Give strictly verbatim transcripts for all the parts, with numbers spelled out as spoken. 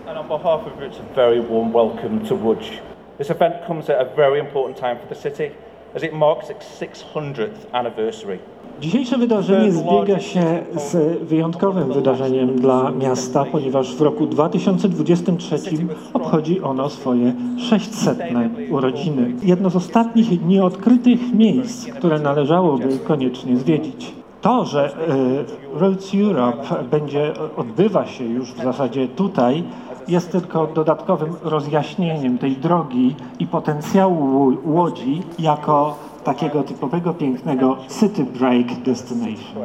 And on behalf of Roots, a very warm welcome to Łódź. This event comes at a very important time for the city as it marks its six hundredth anniversary. Dzisiejsze wydarzenie zbiega się z wyjątkowym wydarzeniem dla miasta, ponieważ w roku dwa tysiące dwudziestym trzecim obchodzi ono swoje sześćsetne urodziny. Jedno z ostatnich nieodkrytych miejsc, które należałoby koniecznie zwiedzić. To, że y, Roads Europe będzie, odbywa się już w zasadzie tutaj, jest tylko dodatkowym rozjaśnieniem tej drogi i potencjału Łodzi jako takiego typowego, pięknego city break destination.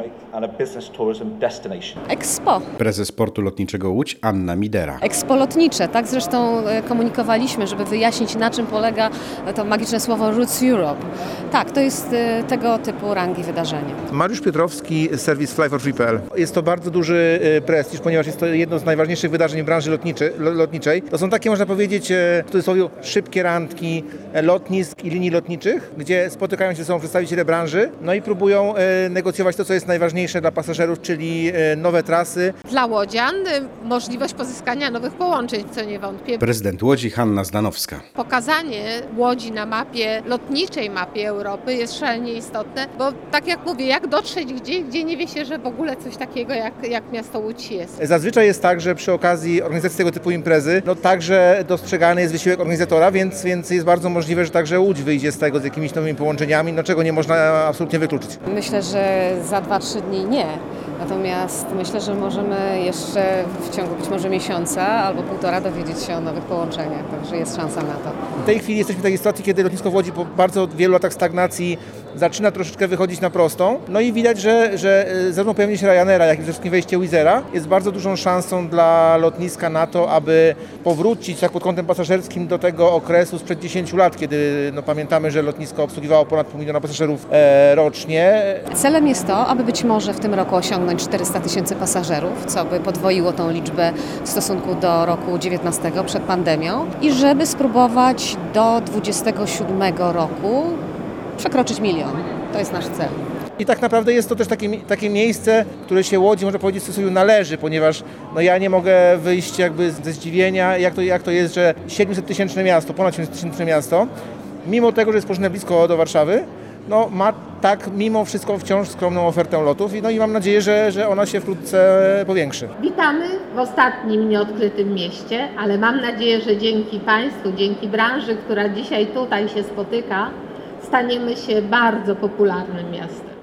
Expo. Prezes Portu Lotniczego Łódź Anna Midera. Expo lotnicze, tak zresztą komunikowaliśmy, żeby wyjaśnić, na czym polega to magiczne słowo Roots Europe. Tak, to jest tego typu rangi wydarzenie. Mariusz Piotrowski, serwis fly for free kropka p l. Jest to bardzo duży prestiż, ponieważ jest to jedno z najważniejszych wydarzeń w branży lotniczy, lotniczej. To są takie, można powiedzieć, w cudzysłowie szybkie randki lotnisk i linii lotniczych, gdzie spotykają się ze sobą przedstawiciele branży, no i próbują negocjować to, co jest najważniejsze dla pasażerów, czyli nowe trasy. Dla łodzian możliwość pozyskania nowych połączeń, co nie wątpię. Prezydent Łodzi Hanna Zdanowska. Pokazanie Łodzi na mapie, lotniczej mapie Europy jest szalenie istotne, bo tak jak mówię, jak dotrzeć gdzie, gdzie nie wie się, że w ogóle coś takiego jak, jak miasto Łódź jest. Zazwyczaj jest tak, że przy okazji organizacji tego typu imprezy, no także dostrzegany jest wysiłek organizatora, więc, więc jest bardzo możliwe, że także Łódź wyjdzie z tego z jakimiś nowymi połączeniami, no czego nie można absolutnie wykluczyć. Myślę, że za dwa trzy dni nie. Natomiast myślę, że możemy jeszcze w ciągu być może miesiąca albo półtora dowiedzieć się o nowych połączeniach, także jest szansa na to. W tej chwili jesteśmy w takiej sytuacji, kiedy lotnisko w Łodzi po bardzo wielu latach stagnacji zaczyna troszeczkę wychodzić na prostą. No i widać, że, że zarówno pojawienie się Ryanaira, jak i przede wszystkim wejście Wizzera jest bardzo dużą szansą dla lotniska na to, aby powrócić tak pod kątem pasażerskim do tego okresu sprzed dziesięciu lat, kiedy no, pamiętamy, że lotnisko obsługiwało ponad pół miliona pasażerów e, rocznie. Celem jest to, aby być może w tym roku osiągnąć czterysta tysięcy pasażerów, co by podwoiło tą liczbę w stosunku do roku dziewiętnastego przed pandemią i żeby spróbować do dwudziestego siódmego roku przekroczyć milion. To jest nasz cel. I tak naprawdę jest to też takie, takie miejsce, które się Łodzi, można powiedzieć, w cudzysłowie należy, ponieważ no ja nie mogę wyjść jakby ze zdziwienia, jak to, jak to jest, że siedemset tysięczne miasto, ponad siedemset tysięczne miasto, mimo tego, że jest położone blisko do Warszawy, no ma tak mimo wszystko wciąż skromną ofertę lotów no i mam nadzieję, że, że ona się wkrótce powiększy. Witamy w ostatnim nieodkrytym mieście, ale mam nadzieję, że dzięki Państwu, dzięki branży, która dzisiaj tutaj się spotyka, staniemy się bardzo popularnym miastem.